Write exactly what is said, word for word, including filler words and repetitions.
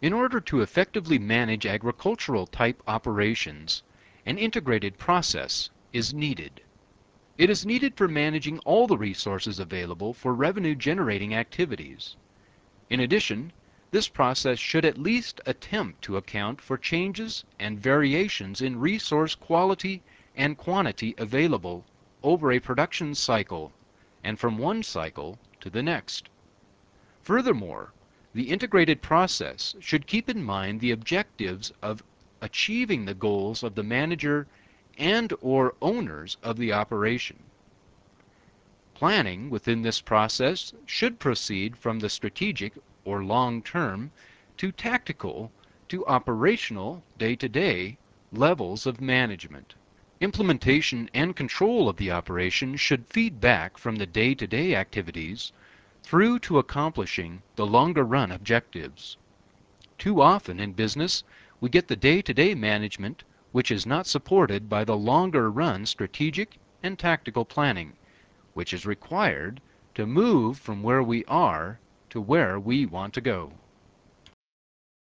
In order to effectively manage agricultural type operations, an integrated process is needed. It is needed for managing all the resources available for revenue generating activities. In addition, this process should at least attempt to account for changes and variations in resource quality and quantity available over a production cycle and from one cycle to the next. Furthermore, the integrated process should keep in mind the objectives of achieving the goals of the manager and or owners of the operation. Planning within this process should proceed from the strategic or long-term to tactical to operational day-to-day levels of management. Implementation and control of the operation should feed back from the day-to-day activities through to accomplishing the longer-run objectives. Too often in business, we get the day-to-day management which is not supported by the longer-run strategic and tactical planning, which is required to move from where we are to where we want to go.